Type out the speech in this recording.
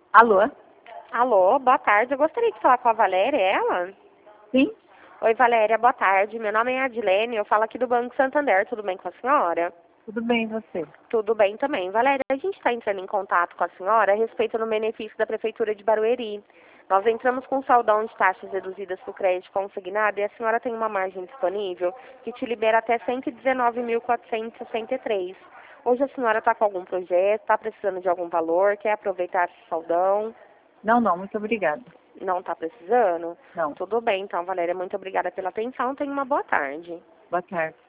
Alô? Alô, boa tarde. Eu gostaria de falar com a Valéria, é ela? Sim? Oi, Valéria, boa tarde. Meu nome é Adilene, eu falo aqui do Banco Santander. Tudo bem com a senhora? Tudo bem, e você? Tudo bem também. Valéria, a gente está entrando em contato com a senhora a respeito do benefício da Prefeitura de Barueri. Nós entramos com um saldão de taxas reduzidas para o crédito consignado e a senhora tem uma margem disponível que te libera até 119.463. Hoje a senhora está com algum projeto, está precisando de algum valor, quer aproveitar esse saldão? Não, muito obrigada. Não está precisando? Não. Tudo bem, então, Valéria. Muito obrigada pela atenção. Tenha uma boa tarde. Boa tarde.